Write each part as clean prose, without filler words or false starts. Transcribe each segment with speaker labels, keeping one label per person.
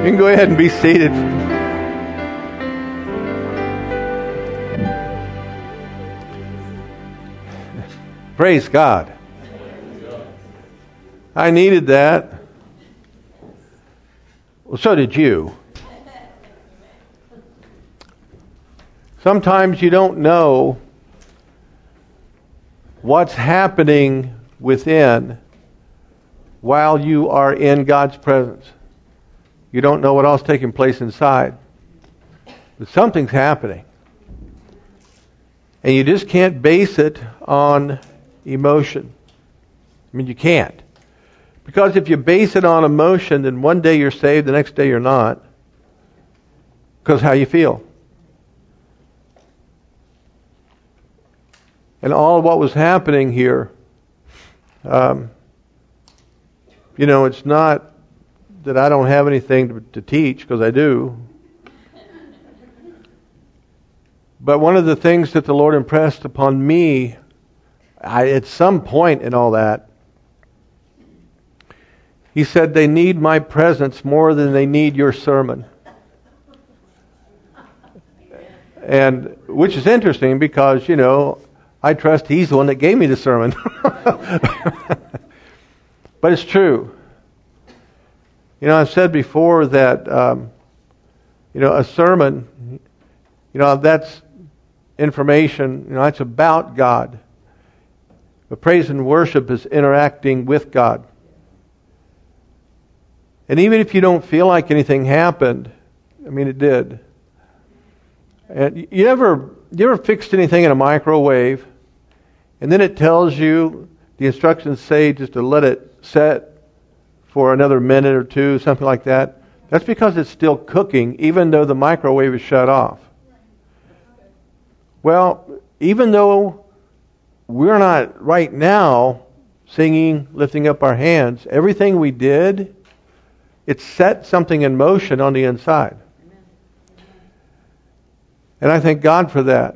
Speaker 1: can go ahead and be seated. Praise God. I needed that. Well, so did you. Sometimes you don't know what's happening within while you are in God's presence. You don't know what else is taking place inside. But something's happening. And you just can't base it on emotion. I mean, you can't. Because if you base it on emotion, then one day you're saved, the next day you're not. Because how you feel. And all of what was happening here, it's not that I don't have anything to teach, because I do. But one of the things that the Lord impressed upon me, at some point in all that, He said they need my presence more than they need your sermon. And which is interesting because, I trust He's the one that gave me the sermon. But it's true. I've said before that, a sermon, that's information, that's about God. But praise and worship is interacting with God. And even if you don't feel like anything happened, it did. And you ever fixed anything in a microwave, and then it tells you, the instructions say just to let it set for another minute or two, something like that? That's because it's still cooking, even though the microwave is shut off. Well, even though we're not right now singing, lifting up our hands, everything we did, it set something in motion on the inside. And I thank God for that.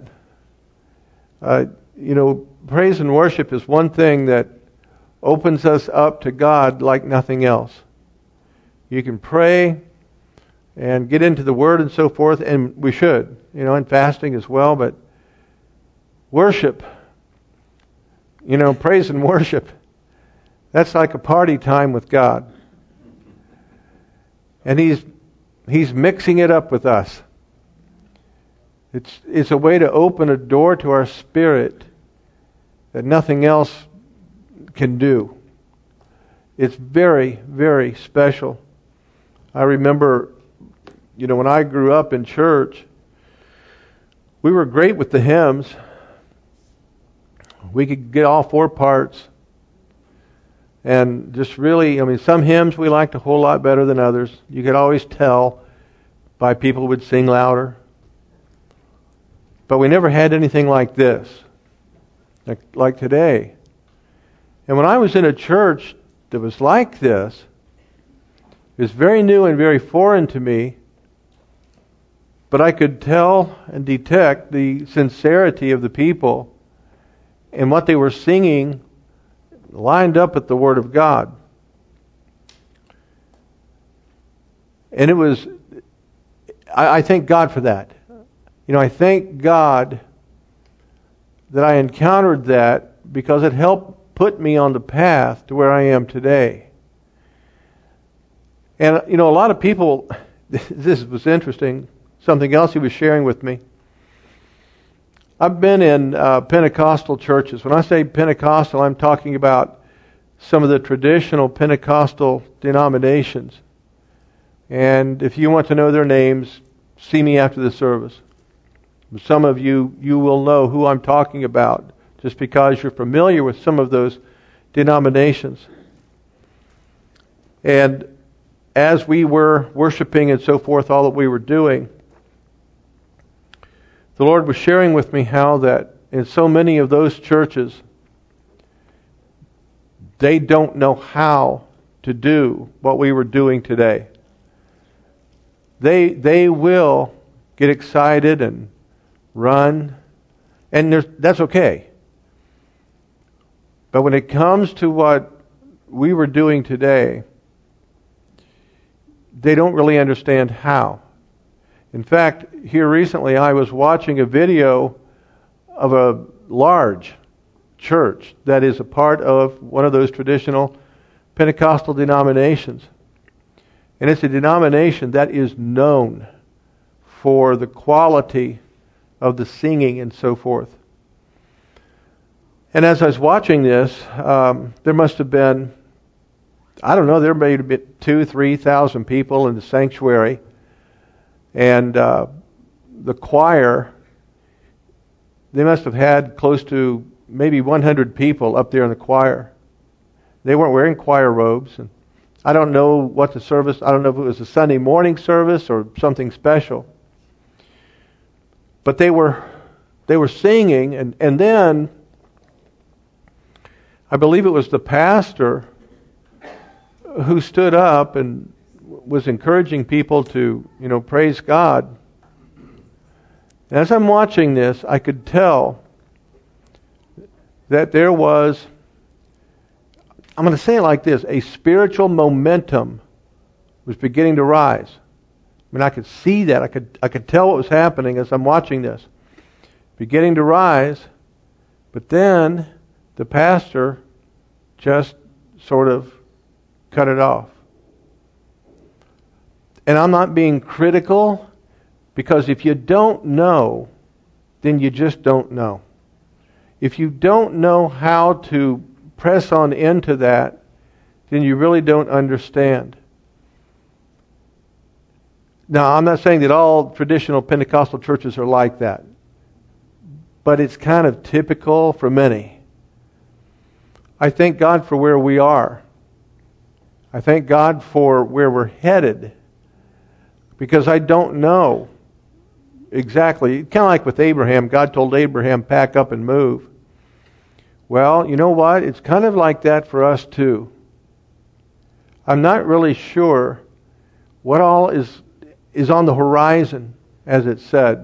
Speaker 1: Praise and worship is one thing that opens us up to God like nothing else. You can pray and get into the Word and so forth, and we should, and fasting as well, but worship, praise and worship, that's like a party time with God. And He's mixing it up with us. It's a way to open a door to our spirit that nothing else can do. It's very, very special. I remember, when I grew up in church, we were great with the hymns. We could get all four parts. And just really, some hymns we liked a whole lot better than others. You could always tell by people who would sing louder. But we never had anything like this, like today. And when I was in a church that was like this, it was very new and very foreign to me, but I could tell and detect the sincerity of the people and what they were singing lined up with the Word of God. And it was, I thank God for that. I thank God that I encountered that, because it helped put me on the path to where I am today. And, a lot of people, this was interesting, something else he was sharing with me. I've been in Pentecostal churches. When I say Pentecostal, I'm talking about some of the traditional Pentecostal denominations. And if you want to know their names, see me after the service. Some of you will know who I'm talking about just because you're familiar with some of those denominations. And as we were worshiping and so forth, all that we were doing, the Lord was sharing with me how that in so many of those churches, they don't know how to do what we were doing today. They will get excited and run, and that's okay. But when it comes to what we were doing today, they don't really understand how. In fact, here recently I was watching a video of a large church that is a part of one of those traditional Pentecostal denominations. And it's a denomination that is known for the quality of the singing and so forth. And as I was watching this, there must have been, I don't know, there may have been 2,000-3,000 people in the sanctuary. And the choir, they must have had close to maybe 100 people up there in the choir. They weren't wearing choir robes. And I don't know what the service, I don't know if it was a Sunday morning service or something special. But they were singing, and then I believe it was the pastor who stood up and was encouraging people to, praise God. And as I'm watching this, I could tell that there was, I'm going to say it like this, a spiritual momentum was beginning to rise. I mean, I could see that. I could tell what was happening as I'm watching this. Beginning to rise, but then the pastor just sort of cut it off. And I'm not being critical, because if you don't know, then you just don't know. If you don't know how to press on into that, then you really don't understand. Now, I'm not saying that all traditional Pentecostal churches are like that, but it's kind of typical for many. I thank God for where we are. I thank God for where we're headed, because I don't know exactly. Kind of like with Abraham, God told Abraham, pack up and move. Well, you know what? It's kind of like that for us too. I'm not really sure what all is on the horizon, as it said.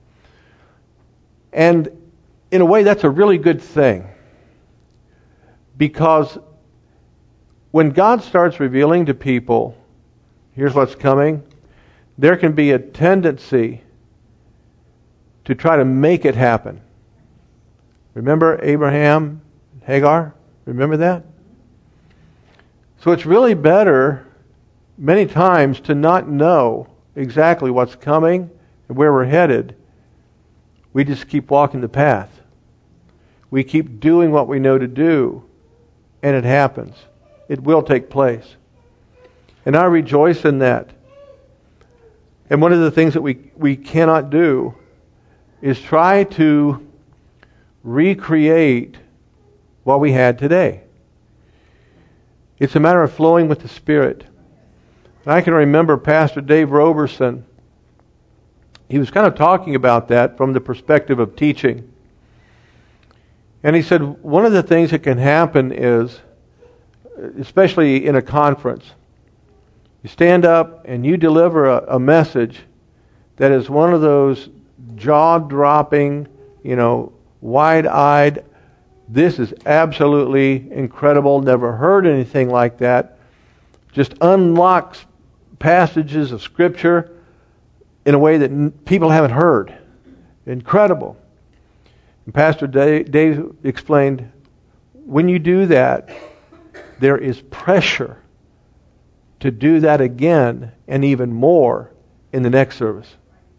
Speaker 1: And in a way, that's a really good thing. Because when God starts revealing to people, here's what's coming, there can be a tendency to try to make it happen. Remember Abraham and Hagar? Remember that? So it's really better many times to not know exactly what's coming and where we're headed. We just keep walking the path. We keep doing what we know to do, and it happens. It will take place. And I rejoice in that. And one of the things that we cannot do is try to recreate what we had today. It's a matter of flowing with the Spirit. And I can remember Pastor Dave Roberson. He was kind of talking about that from the perspective of teaching. And he said one of the things that can happen is, especially in a conference, you stand up and you deliver a message that is one of those jaw-dropping, wide-eyed, this is absolutely incredible, never heard anything like that, just unlocks passages of Scripture in a way that people haven't heard. Incredible. And Pastor Dave explained, when you do that, there is pressure to do that again and even more in the next service.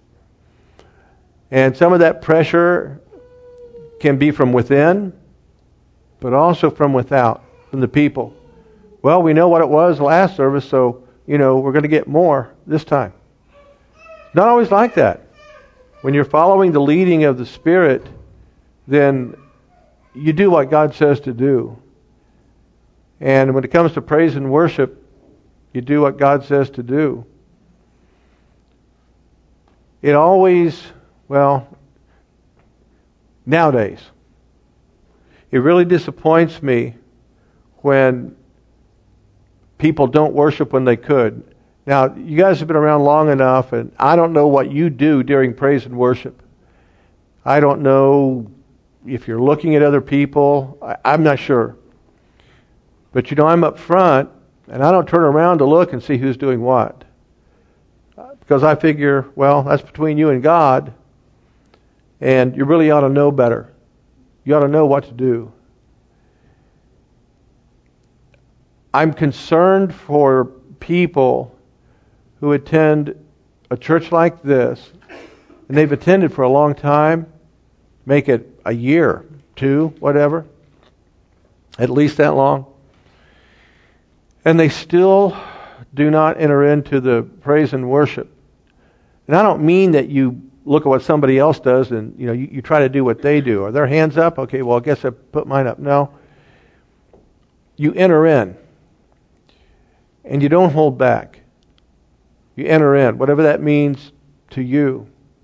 Speaker 1: And some of that pressure can be from within, but also from without, from the people. Well, we know what it was last service, so, we're going to get more this time. Not always like that. When you're following the leading of the Spirit, then you do what God says to do. And when it comes to praise and worship, you do what God says to do. It always, nowadays, it really disappoints me when people don't worship when they could. Now, you guys have been around long enough, and I don't know what you do during praise and worship. I don't know if you're looking at other people. I'm not sure. But I'm up front, and I don't turn around to look and see who's doing what. because I figure, well, that's between you and God, and you really ought to know better. You ought to know what to do. I'm concerned for people who attend a church like this, and they've attended for a long time, make it a year, 2, whatever, at least that long, and they still do not enter into the praise and worship. And I don't mean that you look at what somebody else does and you try to do what they do. Are their hands up? Okay, well, I guess I put mine up. No. You enter in. And you don't hold back. You enter in, whatever that means to you.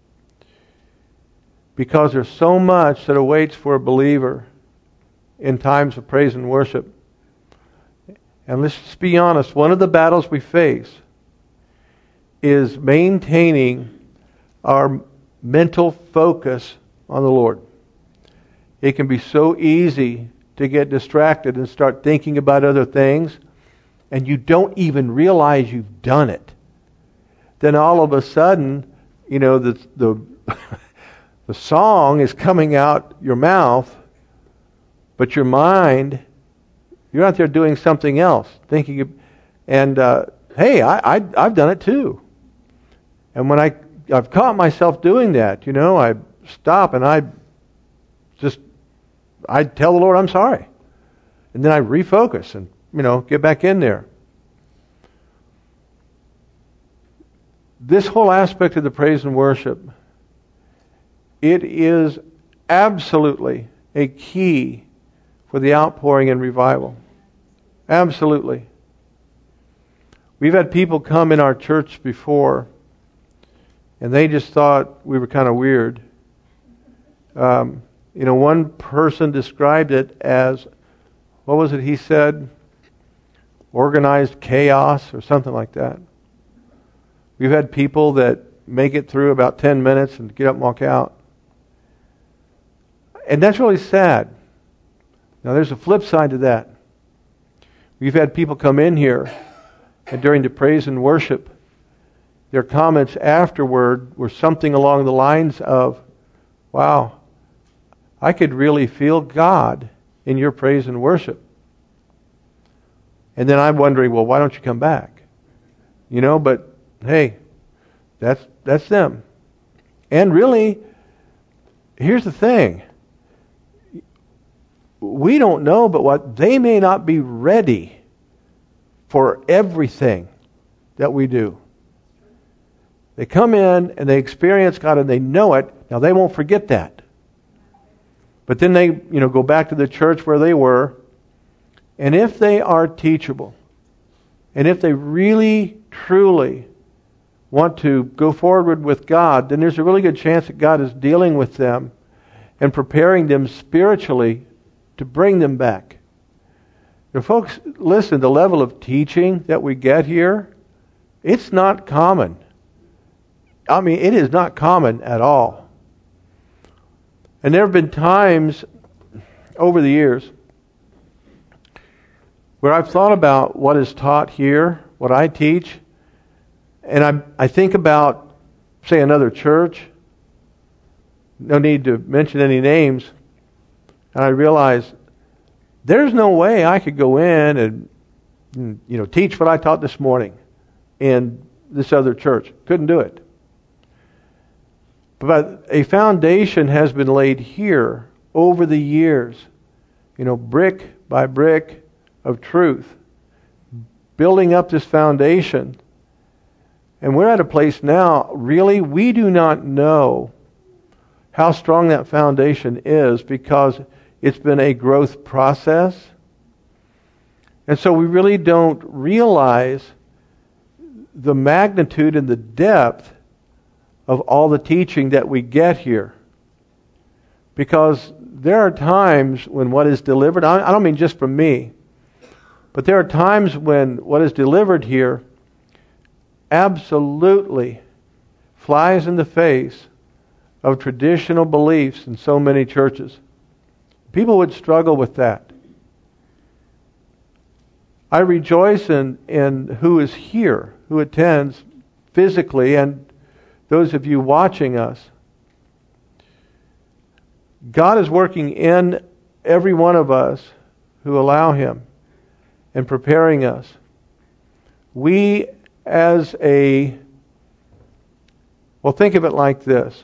Speaker 1: Because there's so much that awaits for a believer in times of praise and worship. And let's just be honest, one of the battles we face is maintaining our mental focus on the Lord. It can be so easy to get distracted and start thinking about other things, and you don't even realize you've done it. Then all of a sudden, the song is coming out your mouth, but your mind, you're out there doing something else, thinking, and hey, I've done it too. And when I've caught myself doing that, I stop and I tell the Lord I'm sorry, and then I refocus and get back in there. This whole aspect of the praise and worship, it is absolutely a key for the outpouring and revival. Absolutely. We've had people come in our church before, and they just thought we were kind of weird. One person described it as, what was it he said? Organized chaos or something like that. We've had people that make it through about 10 minutes and get up and walk out. And that's really sad. Now there's a flip side to that. We've had people come in here, and during the praise and worship, their comments afterward were something along the lines of, wow, I could really feel God in your praise and worship. And then I'm wondering, well, why don't you come back? But hey, that's them. And really, here's the thing. We don't know, but what they may not be ready for everything that we do. They come in and they experience God and they know it. Now they won't forget that. But then they, go back to the church where they were. And if they are teachable, and if they really, truly want to go forward with God, then there's a really good chance that God is dealing with them and preparing them spiritually to bring them back. Now, folks, listen, the level of teaching that we get here, it's not common. I mean, it is not common at all. And there have been times over the years where I've thought about what is taught here, what I teach, and I think about, say, another church. No need to mention any names. And I realize there's no way I could go in and teach what I taught this morning in this other church. Couldn't do it. But a foundation has been laid here over the years, brick by brick of truth, building up this foundation. And we're at a place now, really, we do not know how strong that foundation is because it's been a growth process. And so we really don't realize the magnitude and the depth of all the teaching that we get here. Because there are times when what is delivered, I don't mean just from me, but there are times when what is delivered here absolutely flies in the face of traditional beliefs in so many churches. People would struggle with that. I rejoice in who is here, who attends physically, and those of you watching us, God is working in every one of us who allow Him and preparing us. We as a, well, think of it like this.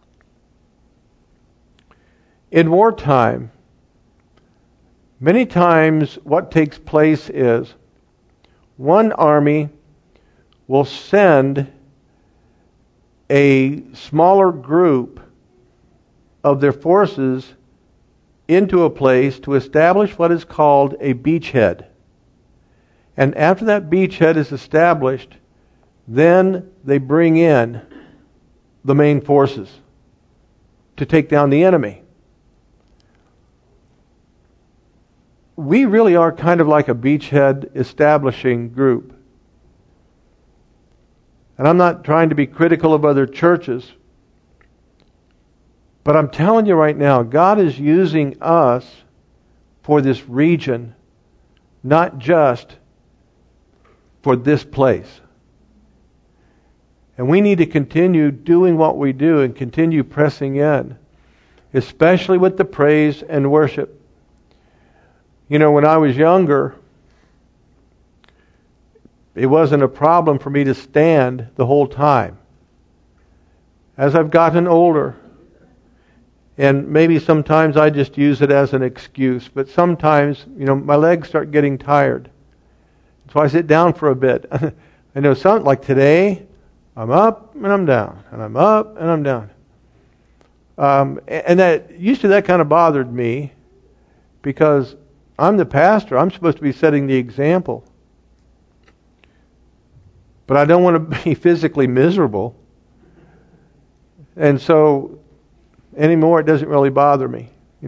Speaker 1: In wartime, many times what takes place is one army will send a smaller group of their forces into a place to establish what is called a beachhead. And after that beachhead is established, then they bring in the main forces to take down the enemy. We really are kind of like a beachhead establishing group. And I'm not trying to be critical of other churches, but I'm telling you right now, God is using us for this region, not just for this place. And we need to continue doing what we do and continue pressing in, especially with the praise and worship. You know, when I was younger, it wasn't a problem for me to stand the whole time. As I've gotten older, and maybe sometimes I just use it as an excuse, but sometimes, my legs start getting tired. So I sit down for a bit. I know something like today, I'm up and I'm down, and I'm up and I'm down. And that kind of bothered me, because I'm the pastor. I'm supposed to be setting the example. But I don't want to be physically miserable. And so anymore it doesn't really bother me.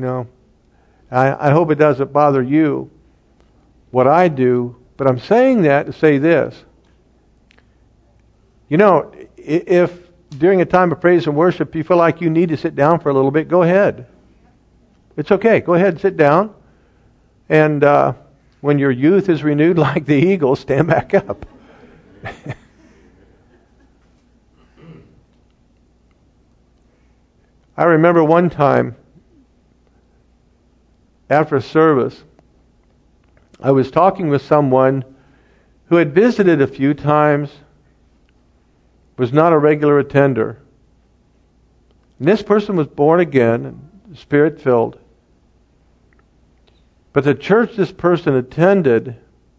Speaker 1: I hope it doesn't bother you what I do, but I'm saying that to say this. If during a time of praise and worship you feel like you need to sit down for a little bit, go ahead. It's okay. Go ahead and sit down. And when your youth is renewed like the eagle, stand back up. I remember one time after a service, I was talking with someone who had visited a few times, was not a regular attender. And this person was born again and Spirit-filled. But the church this person attended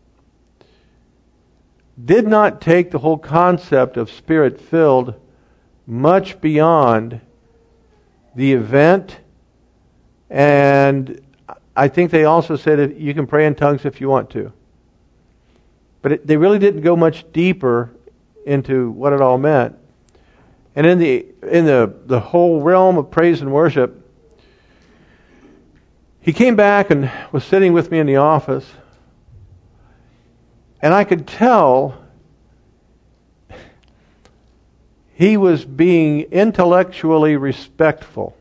Speaker 1: did not take the whole concept of Spirit-filled much beyond the event. And I think they also said you can pray in tongues if you want to. But they really didn't go much deeper into what it all meant. And in the whole realm of praise and worship, he came back and was sitting with me in the office, and I could tell he was being intellectually respectful.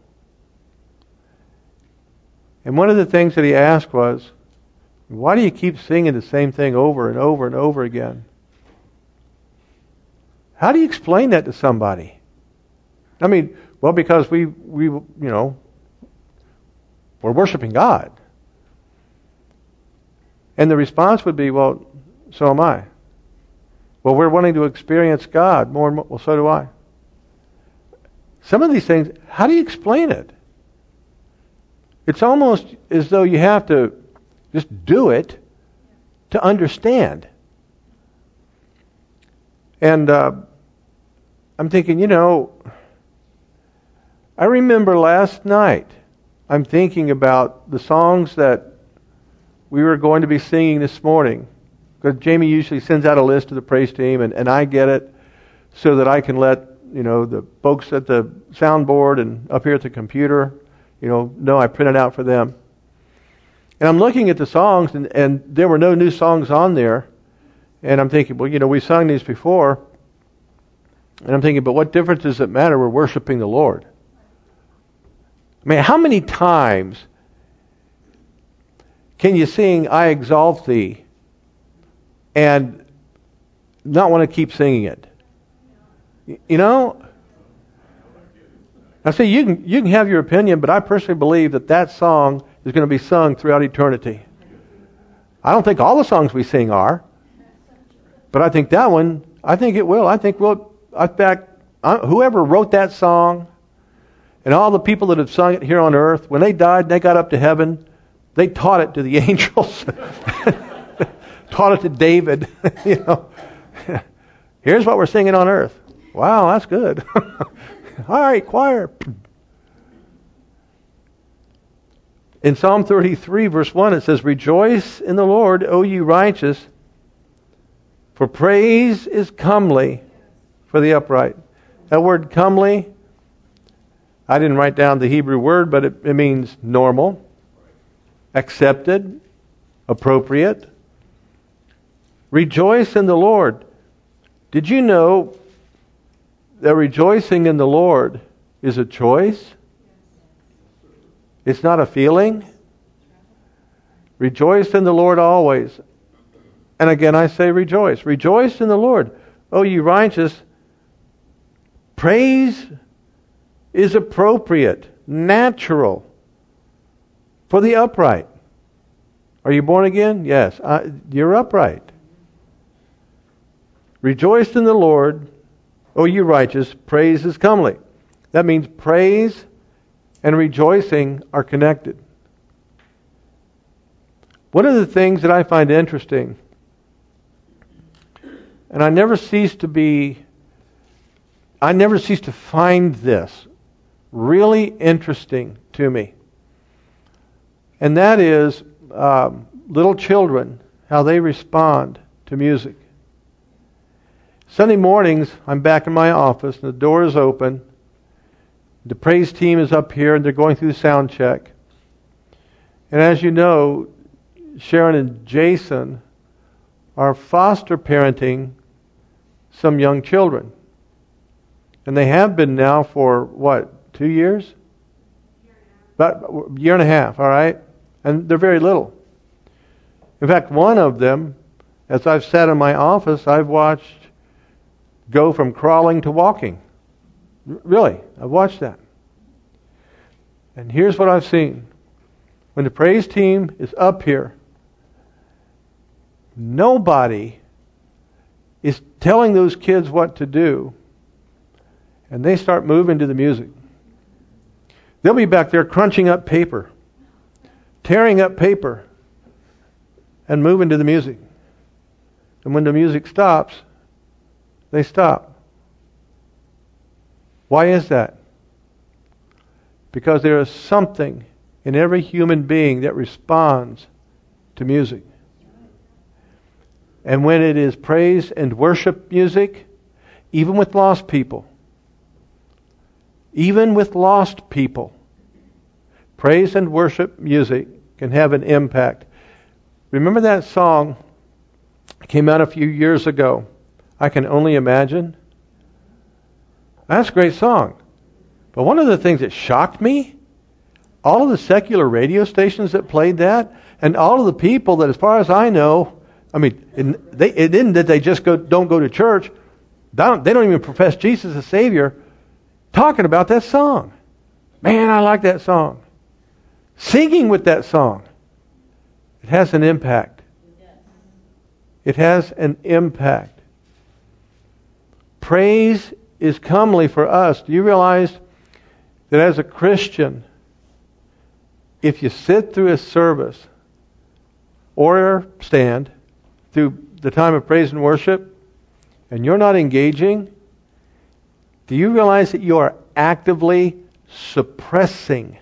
Speaker 1: And one of the things that he asked was, why do you keep singing the same thing over and over and over again? How do you explain that to somebody? I mean, well, because we're worshiping God. And the response would be, well, so am I. Well, we're wanting to experience God more and more. Well, so do I. Some of these things, how do you explain it? It's almost as though you have to just do it to understand. And I'm thinking, I remember last night, I'm thinking about the songs that we were going to be singing this morning. Because Jamie usually sends out a list to the praise team, and I get it so that I can let the folks at the soundboard and up here at the computer, know I printed out for them. And I'm looking at the songs, and there were no new songs on there. And I'm thinking, well, we sung these before. And I'm thinking, but what difference does it matter? We're worshiping the Lord. I mean, how many times can you sing I Exalt Thee and not want to keep singing it? You know, I say you can have your opinion, but I personally believe that song is going to be sung throughout eternity. I don't think all the songs we sing are, but I think that one, I think it will. I think in fact, whoever wrote that song and all the people that have sung it here on earth, when they died and they got up to heaven, they taught it to the angels, taught it to David. You know, here's what we're singing on earth. Wow, that's good. All right, choir. In Psalm 33, verse 1, it says, "Rejoice in the Lord, O ye righteous, for praise is comely for the upright." That word comely, I didn't write down the Hebrew word, but it means normal, accepted, appropriate. Rejoice in the Lord. Did you know that rejoicing in the Lord is a choice? It's not a feeling. Rejoice in the Lord always. And again I say rejoice. Rejoice in the Lord, O ye righteous. Praise is appropriate, natural for the upright. Are you born again? Yes. You're upright. Rejoice in the Lord, O you righteous, praise is comely. That means praise and rejoicing are connected. One of the things that I find interesting, and I never cease to find this really interesting to me, and that is little children, how they respond to music. Sunday mornings, I'm back in my office, and the door is open. The praise team is up here, and they're going through sound check. And as you know, Sharon and Jason are foster parenting some young children. And they have been now for, 2 years? About a year and a half, all right? And they're very little. In fact, one of them, as I've sat in my office, I've watched go from crawling to walking. Really, I've watched that. And here's what I've seen. When the praise team is up here, nobody is telling those kids what to do, and they start moving to the music. They'll be back there crunching up paper, tearing up paper, and moving to the music. And when the music stops, they stop. Why is that? Because there is something in every human being that responds to music. And when it is praise and worship music, even with lost people, praise and worship music can have an impact. Remember that song came out a few years ago, I Can Only Imagine? That's a great song. But one of the things that shocked me, all of the secular radio stations that played that, and all of the people that, as far as I know, it isn't that they just don't go to church. They don't even profess Jesus as Savior, talking about that song. Man, I like that song. Singing with that song. It has an impact. It has an impact. Praise is comely for us. Do you realize that as a Christian, if you sit through a service or stand through the time of praise and worship and you're not engaging, do you realize that you are actively suppressing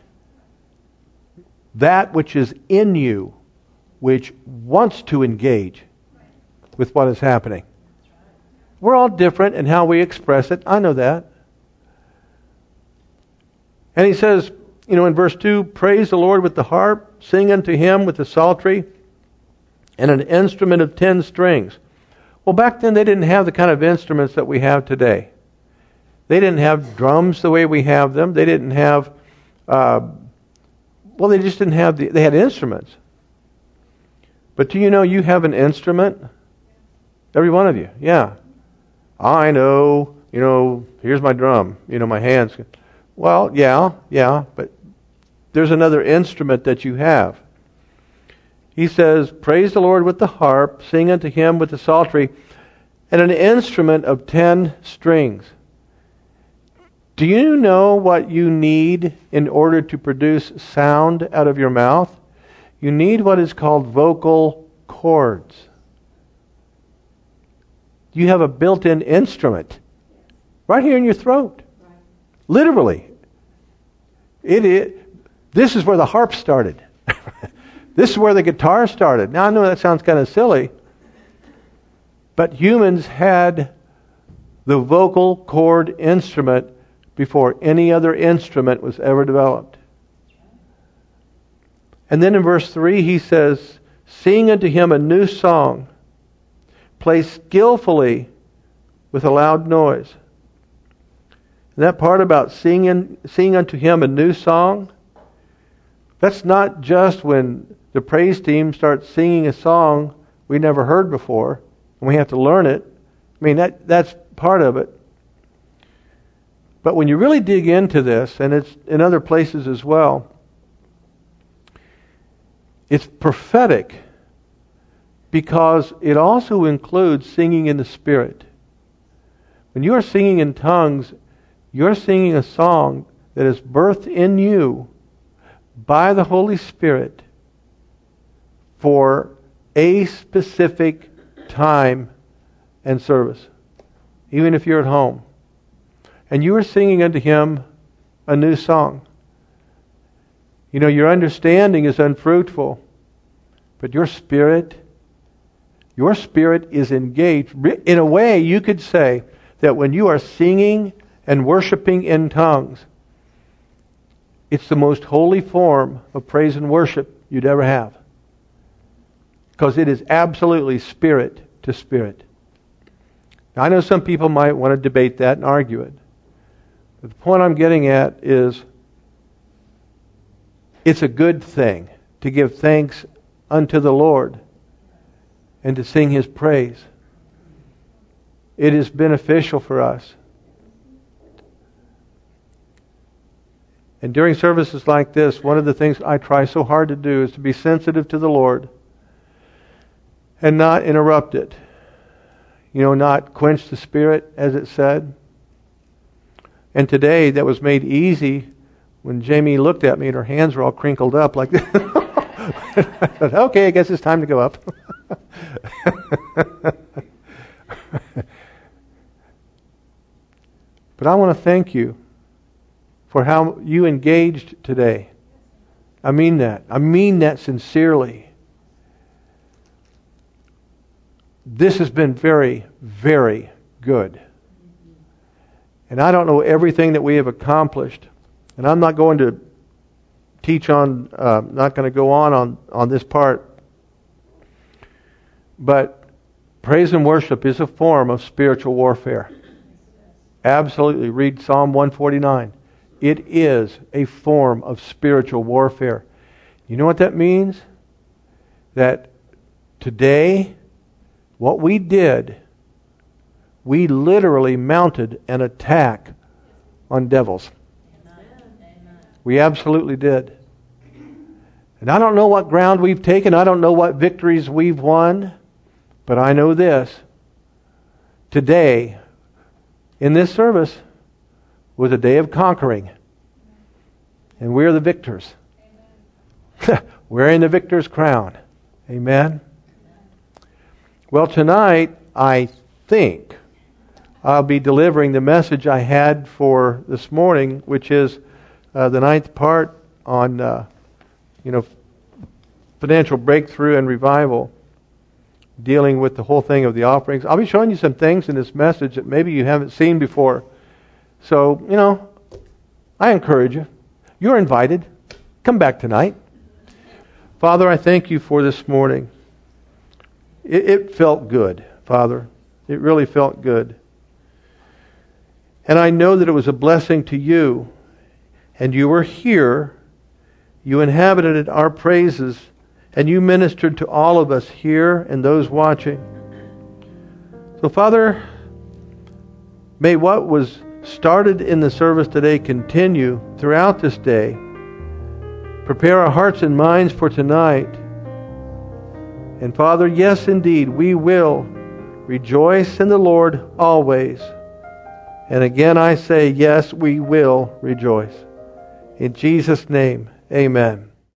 Speaker 1: that which is in you, which wants to engage with what is happening? We're all different in how we express it. I know that. And he says, in verse 2, praise the Lord with the harp, sing unto him with the psaltery, and an instrument of 10 strings. Well, back then they didn't have the kind of instruments that we have today. They didn't have drums the way we have them. They didn't have, they just didn't have, they had instruments. But do you know you have an instrument? Every one of you, yeah. I know Here's my drum, my hands. Well, yeah, but there's another instrument that you have. He says, praise the Lord with the harp, sing unto him with the psaltery, and an instrument of 10 strings. Do you know what you need in order to produce sound out of your mouth? You need what is called vocal cords. You have a built-in instrument right here in your throat. Literally. This is where the harp started. This is where the guitar started. Now I know that sounds kind of silly, but humans had the vocal cord instrument before any other instrument was ever developed. And then in verse 3 he says, sing unto him a new song, play skillfully with a loud noise. And that part about sing unto him a new song, that's not just when the praise team starts singing a song we never heard before and we have to learn it. I mean, that's part of it. But when you really dig into this, and it's in other places as well, it's prophetic because it also includes singing in the Spirit. When you are singing in tongues, you're singing a song that is birthed in you by the Holy Spirit for a specific time and service, even if you're at home. And you are singing unto him a new song. Your understanding is unfruitful, but your spirit is engaged. In a way, you could say that when you are singing and worshiping in tongues, it's the most holy form of praise and worship you'd ever have. Because it is absolutely spirit to spirit. Now, I know some people might want to debate that and argue it. But the point I'm getting at is it's a good thing to give thanks unto the Lord and to sing his praise. It is beneficial for us. And during services like this, one of the things I try so hard to do is to be sensitive to the Lord and not interrupt it. Not quench the Spirit, as it said. And today, that was made easy when Jamie looked at me and her hands were all crinkled up like this. I thought, okay, I guess it's time to go up. But I want to thank you for how you engaged today. I mean that. I mean that sincerely. This has been very, very good. And I don't know everything that we have accomplished. And I'm not going to teach on, not going to go on this part. But praise and worship is a form of spiritual warfare. Absolutely. Read Psalm 149. It is a form of spiritual warfare. You know what that means? That today, what we did, we literally mounted an attack on devils. We absolutely did. And I don't know what ground we've taken. I don't know what victories we've won. But I know this. Today, in this service, was a day of conquering. And we're the victors. Wearing the victor's crown. Amen. Well, tonight, I think I'll be delivering the message I had for this morning, which is the 9th part on, financial breakthrough and revival, dealing with the whole thing of the offerings. I'll be showing you some things in this message that maybe you haven't seen before. So, I encourage you. You're invited. Come back tonight. Father, I thank you for this morning. It felt good, Father. It really felt good. And I know that it was a blessing to you. And you were here. You inhabited our praises. And you ministered to all of us here and those watching. So, Father, May what was started in the service today continue throughout this day. Prepare our hearts and minds for tonight. And Father, yes, indeed, we will rejoice in the Lord always. And again I say, yes, we will rejoice. In Jesus' name, amen.